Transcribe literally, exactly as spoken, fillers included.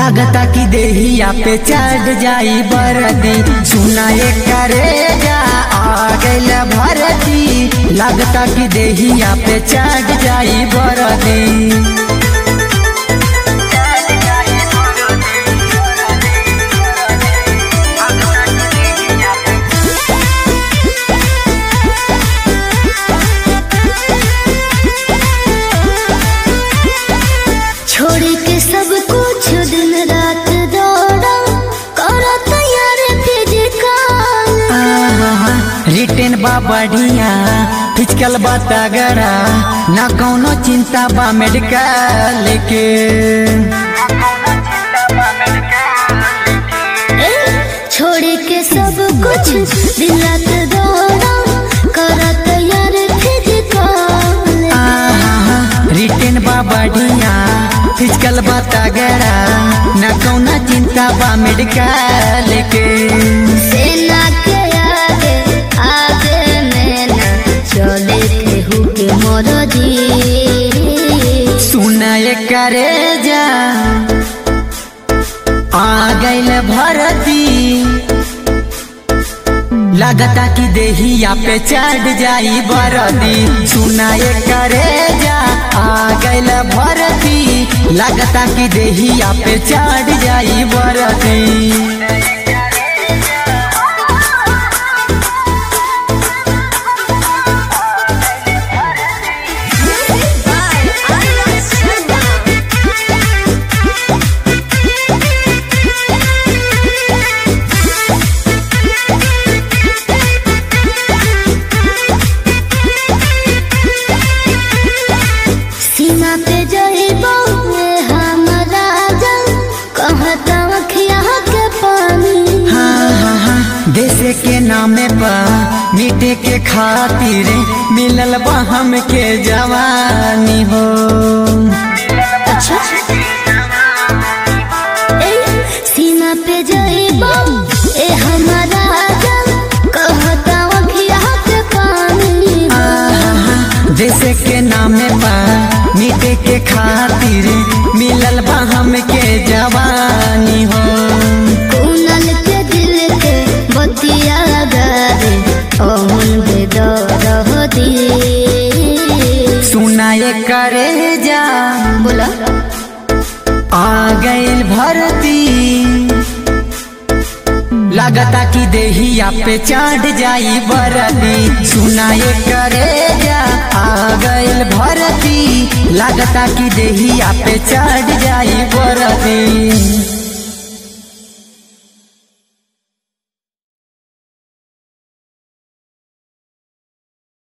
लागता कि देहिया पे चढ़ जाई बरदी। सुना करे जा आ गइल भरती, लागता कि देहिया पे चढ़ जाई बरदी। छोड़ के सब कुछ दिन रात दौड़ा करा तैयार फिजिकल। रिटेन बा बढ़िया फिजिकल बा तगड़ा, ना कौनो चिंता बा मेडिकल के। छोड़ के सब कुछ दिन रात दौड़ा करा तैयार फिजिकल। रिटेन बा बढ़िया फिजिकल बा तगड़ा, ना कौनो चिंता बा मेडिकल के। सेना के आगे आगे में ना चले केहू के मरदी। सुना करे जा आ गइल भरती, लागता कि देहिया पे चढ़ जाई बरदी। सुना करे जा आ गइल भरती, लागता कि देहिया पे चढ़ जाई बरदी। सीमा पे जइबो हमरा जल कहता अखिया के पानी। हाँ हाँ हाँ देश के नामे पर मिटे के खातिर मिलल बा हमके जवानी हो। अच्छा ए सीमा पे जइबो ए हमरा जल कहता अखिया के पानी। देश के नामे पर मिटे के खातिर मिलल बा हमके जवानी हो। कुनल के दिल के बतिया गारे ओहन दे दो दी। सुना करे जा बोला आ गइल भरती, लागता कि देहिया पे चढ़ जाई बरदी। सुना करे जा आ गइल भरती, लागता कि देहिया पे चढ़ जाई बरदी।